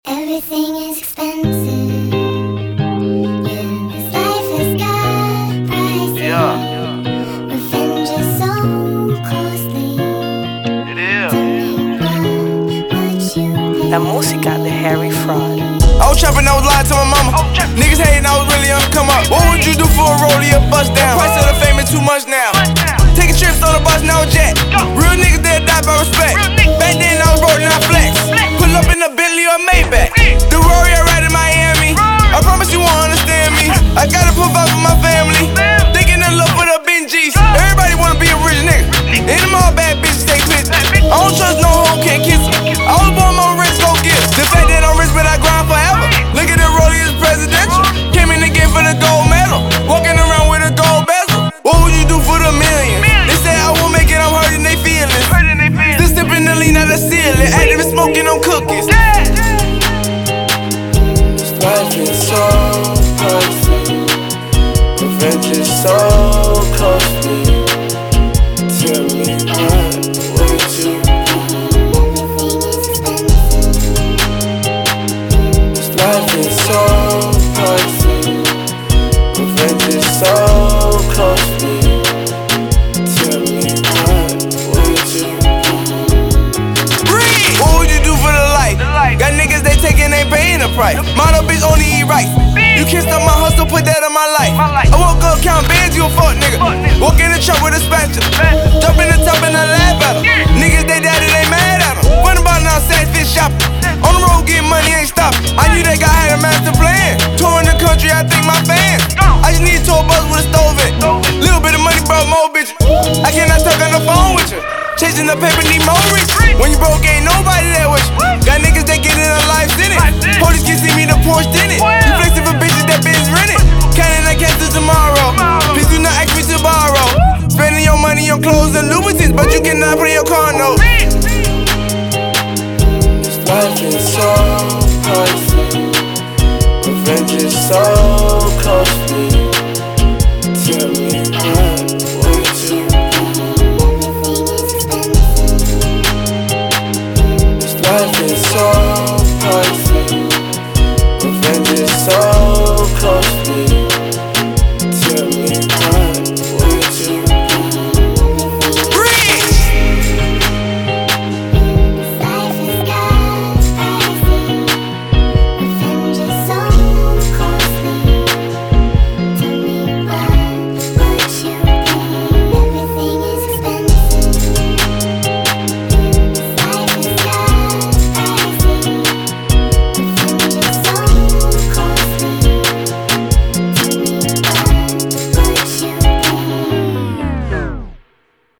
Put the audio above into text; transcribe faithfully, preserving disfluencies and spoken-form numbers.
Everything is expensive. Yeah, this life has got prices. Yeah. Revenge is so costly. It is. La música de Harry Fraud. I was trapping, I was lying to my mama. Niggas hating, I was really on the come up. What would you do for a rollie or bust down? Price of the fame is too much now. Taking trips on the bus, now jet. Real niggas that die by respect. Back then I was rolling, now flex. Pull up in a Bentley or Maybach. The Rory I ride in Miami. I promise you won't understand me. I gotta provide for my family. Thinking in love with a Benjis. Everybody wanna be a rich nigga. And them all bad bitches take pictures. I don't trust no hoe, can't kiss her. I was born my rich, go get it. The fact that I'm rich, but I grind forever. Look at the rollie, it's presidential. Came in the game for the gold medal. Walking around with a gold bezel. What would you do for the millions? They say I won't make it, I'm hurting they feelings. Still sipping the lean out the ceiling. Active and smoking on cookies. Life is so costly. Revenge is so costly. Tell me what would you do? Life is so costly. Revenge is so costly. Tell me what would you do? Breathe. What would you do for the life? Got niggas they taking, they paying the price. Model bitch only eat rice. You can't stop my hustle, put that in my life. I woke up counting bands, you a fuck nigga. Walk in the truck with a spatula. Jump in the top and I laugh at 'em. Niggas they daddy, they mad at 'em. What about now, sad fish shopping? On the road getting money, ain't stopping. I knew that guy had a master plan. Touring the country, I think my fans. I just need a tour bus with a stove in. Little bit of money brought more bitches. I cannot talk on the phone with you. Chasing the paper, need more rich. When you broke, ain't nobody there with you. Got niggas that get in a life in it. Police can see me, the Porsche in it. You flexing for bitches that bitch rented. Counting I can't do tomorrow. Please do not ask me to borrow. Spending your money on clothes and lubricants, but you cannot put in your car note. Life is so costly. Revenge is so costly.